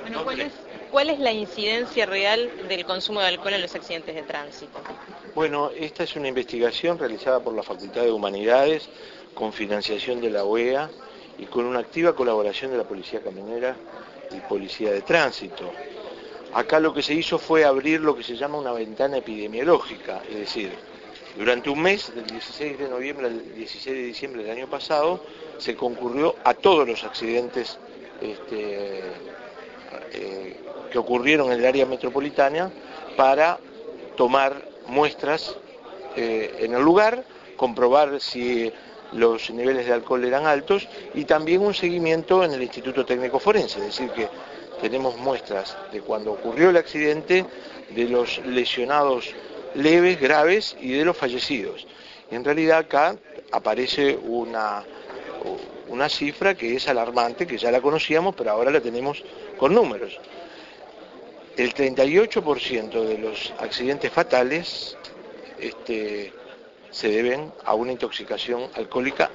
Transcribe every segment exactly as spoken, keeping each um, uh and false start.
Bueno, ¿cuál es, cuál es la incidencia real del consumo de alcohol en los accidentes de tránsito? Bueno, esta es una investigación realizada por la Facultad de Humanidades con financiación de la U E A y con una activa colaboración de la Policía Caminera y Policía de Tránsito. Acá lo que se hizo fue abrir lo que se llama una ventana epidemiológica, es decir, durante un mes, del dieciséis de noviembre al dieciséis de diciembre del año pasado, se concurrió a todos los accidentes este, eh, que ocurrieron en el área metropolitana para tomar muestras eh, en el lugar, comprobar si los niveles de alcohol eran altos y también un seguimiento en el Instituto Técnico Forense, es decir que tenemos muestras de cuando ocurrió el accidente, de los lesionados leves, graves y de los fallecidos. En realidad acá aparece una, una cifra que es alarmante, que ya la conocíamos, pero ahora la tenemos con números. El treinta y ocho por ciento de los accidentes fatales este, se deben a una intoxicación alcohólica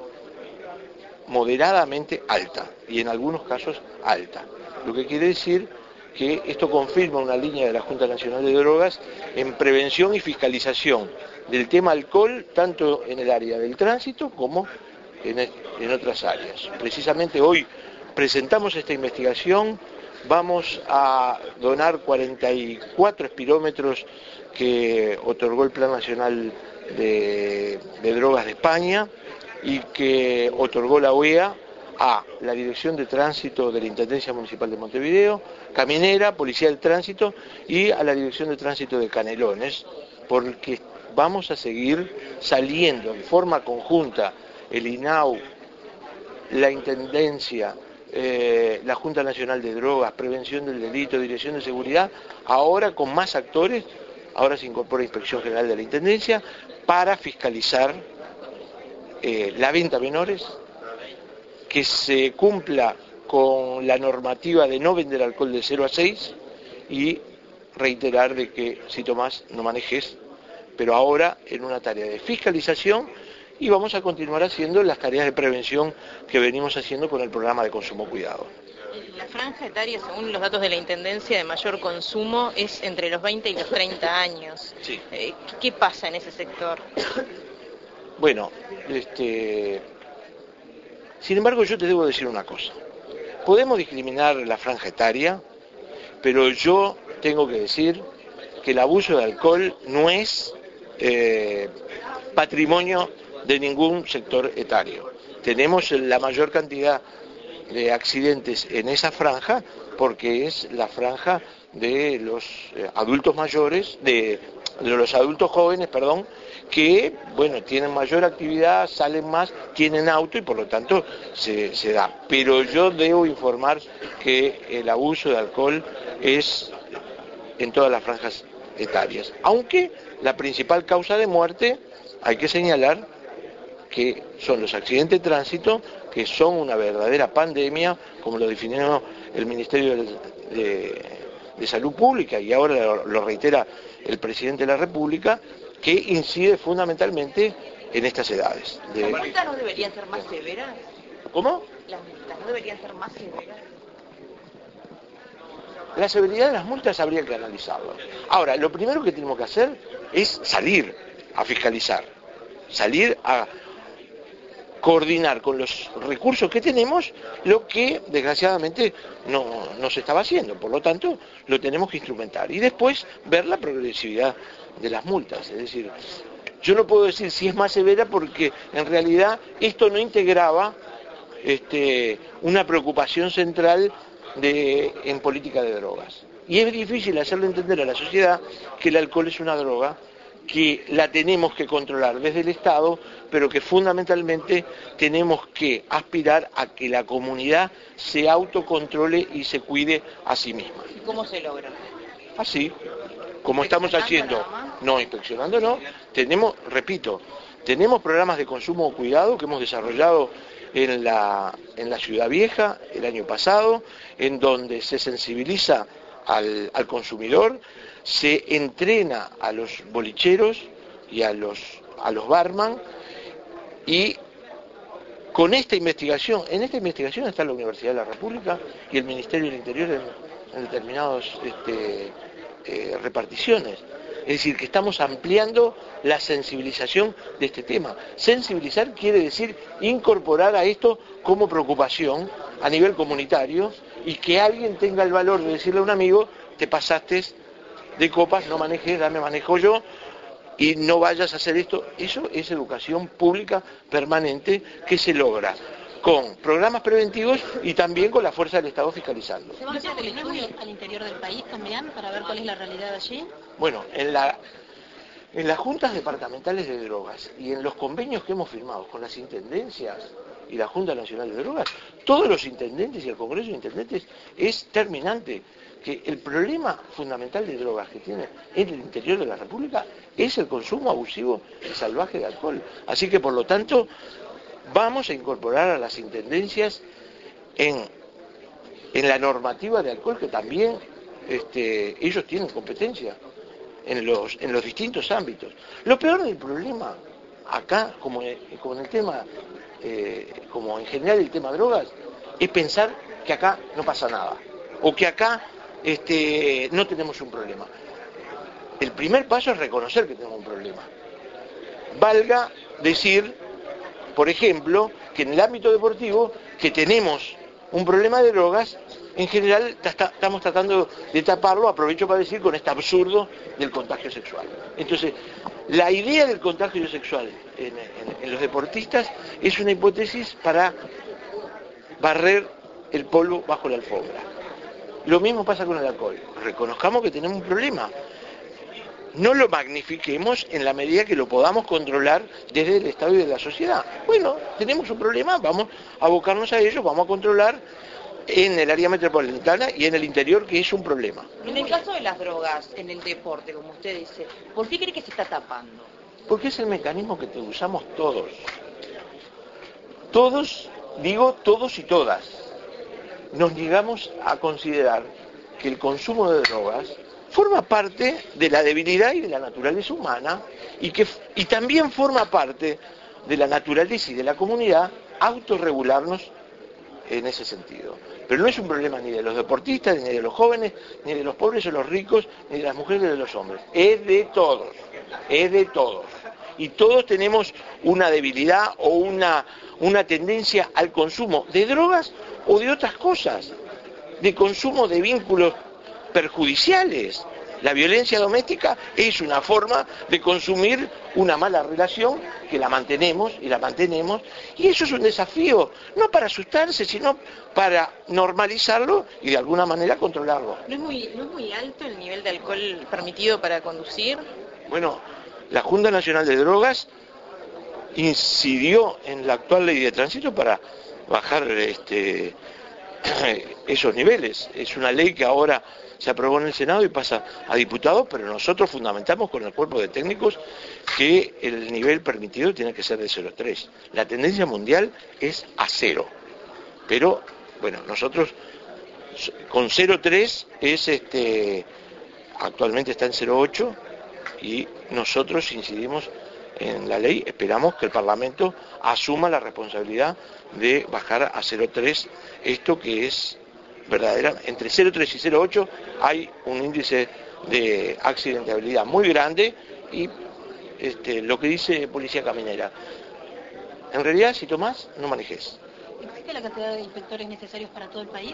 moderadamente alta y en algunos casos alta. Lo que quiere decir que esto confirma una línea de la Junta Nacional de Drogas en prevención y fiscalización del tema alcohol, tanto en el área del tránsito como en, en otras áreas. Precisamente hoy presentamos esta investigación, vamos a donar cuarenta y cuatro espirómetros que otorgó el Plan Nacional de, de Drogas de España y que otorgó la U E A a la Dirección de Tránsito de la Intendencia Municipal de Montevideo, Caminera, Policía del Tránsito y a la Dirección de Tránsito de Canelones, porque vamos a seguir saliendo en forma conjunta el I N A U, la Intendencia, eh, la Junta Nacional de Drogas, Prevención del Delito, Dirección de Seguridad, ahora con más actores, ahora se incorpora Inspección General de la Intendencia, para fiscalizar eh, la venta a menores, que se cumpla con la normativa de no vender alcohol de cero a seis y reiterar de que si tomás no manejes, pero ahora en una tarea de fiscalización y vamos a continuar haciendo las tareas de prevención que venimos haciendo con el programa de consumo cuidado. La franja etaria, según los datos de la Intendencia, de mayor consumo es entre los veinte y los treinta años. Sí. Eh, ¿Qué pasa en ese sector? Bueno, este... sin embargo yo te debo decir una cosa. Podemos discriminar la franja etaria, pero yo tengo que decir que el abuso de alcohol no es eh, patrimonio de ningún sector etario. Tenemos la mayor cantidad de accidentes en esa franja porque es la franja de los eh, adultos mayores, de, de los adultos jóvenes, perdón, que, bueno, tienen mayor actividad, salen más, tienen auto y por lo tanto se, se da. Pero yo debo informar que el abuso de alcohol es en todas las franjas etarias. Aunque la principal causa de muerte, hay que señalar que son los accidentes de tránsito, que son una verdadera pandemia, como lo definió el Ministerio de, de, de Salud Pública, y ahora lo, lo reitera el Presidente de la República, que incide fundamentalmente en estas edades. De... ¿Las multas no deberían ser más severas? ¿Cómo? ¿Las multas no deberían ser más severas? La severidad de las multas habría que analizarlo. Ahora, lo primero que tenemos que hacer es salir a fiscalizar, salir a coordinar con los recursos que tenemos lo que desgraciadamente no, no se estaba haciendo, por lo tanto lo tenemos que instrumentar y después ver la progresividad de las multas, es decir, yo no puedo decir si es más severa porque en realidad esto no integraba este, una preocupación central de, en política de drogas y es difícil hacerle entender a la sociedad que el alcohol es una droga, que la tenemos que controlar desde el Estado, pero que fundamentalmente tenemos que aspirar a que la comunidad se autocontrole y se cuide a sí misma. ¿Y cómo se logra? Así, como estamos haciendo, no inspeccionando, no, tenemos, repito, tenemos programas de consumo cuidado que hemos desarrollado en la, en la Ciudad Vieja el año pasado, en donde se sensibiliza al, al consumidor, se entrena a los bolicheros y a los, a los barman y con esta investigación, en esta investigación está la Universidad de la República y el Ministerio del Interior en, en determinadas este, eh, reparticiones. Es decir, que estamos ampliando la sensibilización de este tema. Sensibilizar quiere decir incorporar a esto como preocupación a nivel comunitario y que alguien tenga el valor de decirle a un amigo, te pasaste de copas, no manejes, dame manejo yo, y no vayas a hacer esto. Eso es educación pública permanente que se logra con programas preventivos y también con la fuerza del Estado fiscalizando. ¿Se van a hacer estudios al interior del país también para ver cuál es la realidad allí? Bueno, en, la, en las juntas departamentales de drogas y en los convenios que hemos firmado con las intendencias y la Junta Nacional de Drogas, todos los intendentes y el Congreso de Intendentes es terminante que el problema fundamental de drogas que tiene en el interior de la República es el consumo abusivo y salvaje de alcohol. Así que, por lo tanto, vamos a incorporar a las intendencias en, en la normativa de alcohol, que también este, ellos tienen competencia en los, en los distintos ámbitos. Lo peor del problema acá, como en, como en el tema, eh, como en general el tema drogas, es pensar que acá no pasa nada, o que acá este, no tenemos un problema. El primer paso es reconocer que tenemos un problema. Valga decir, por ejemplo, que en el ámbito deportivo, que tenemos un problema de drogas, en general estamos tratando de taparlo, aprovecho para decir, con este absurdo del contagio sexual. Entonces, la idea del contagio sexual en, en, en los deportistas es una hipótesis para barrer el polvo bajo la alfombra. Lo mismo pasa con el alcohol. Reconozcamos que tenemos un problema. No lo magnifiquemos en la medida que lo podamos controlar desde el Estado y de la sociedad. Bueno, tenemos un problema, vamos a abocarnos a ello, vamos a controlar en el área metropolitana y en el interior, que es un problema. En el caso de las drogas, en el deporte, como usted dice, ¿por qué cree que se está tapando? Porque es el mecanismo que usamos todos. Todos, digo todos y todas, nos llegamos a considerar que el consumo de drogas forma parte de la debilidad y de la naturaleza humana y que y también forma parte de la naturaleza y de la comunidad autorregularnos en ese sentido. Pero no es un problema ni de los deportistas, ni de los jóvenes, ni de los pobres o los ricos, ni de las mujeres, ni de los hombres. Es de todos, es de todos. Y todos tenemos una debilidad o una, una tendencia al consumo de drogas o de otras cosas, de consumo de vínculos perjudiciales. La violencia doméstica es una forma de consumir una mala relación que la mantenemos y la mantenemos, y eso es un desafío, no para asustarse, sino para normalizarlo y de alguna manera controlarlo. ¿No es muy, no es muy alto el nivel de alcohol permitido para conducir? Bueno, la Junta Nacional de Drogas incidió en la actual ley de tránsito para bajar este, esos niveles. Es una ley que ahora se aprobó en el Senado y pasa a diputados, pero nosotros fundamentamos con el cuerpo de técnicos que el nivel permitido tiene que ser de cero coma tres. La tendencia mundial es a cero, pero bueno, nosotros con cero coma tres es este, actualmente está en cero coma ocho y nosotros incidimos en la ley, esperamos que el Parlamento asuma la responsabilidad de bajar a cero coma tres esto que es verdadera. Entre cero coma tres y cero coma ocho hay un índice de accidentabilidad muy grande y este, lo que dice Policía Caminera, en realidad si tomás no manejes. ¿Existe la cantidad de inspectores necesarios para todo el país?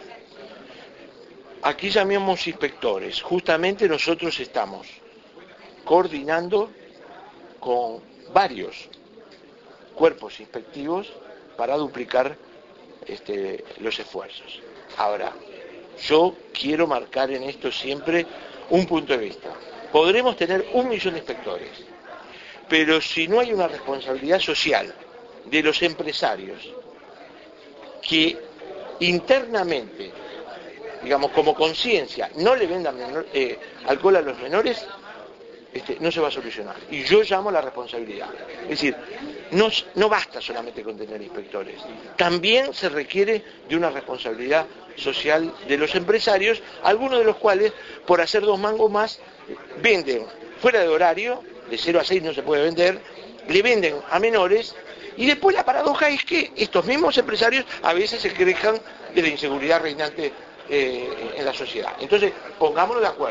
Aquí llamamos inspectores, justamente nosotros estamos coordinando con varios cuerpos inspectivos para duplicar este, los esfuerzos. Ahora, yo quiero marcar en esto siempre un punto de vista. Podremos tener un millón de inspectores, pero si no hay una responsabilidad social de los empresarios que internamente, digamos como conciencia, no le vendan menor, eh, alcohol a los menores, Este, no se va a solucionar. Y yo llamo a la responsabilidad. Es decir, no, no basta solamente con tener inspectores. También se requiere de una responsabilidad social de los empresarios, algunos de los cuales, por hacer dos mangos más, venden fuera de horario, de cero a seis no se puede vender, le venden a menores Y después la paradoja es que estos mismos empresarios a veces se quejan de la inseguridad reinante eh, en la sociedad. Entonces, pongámonos de acuerdo.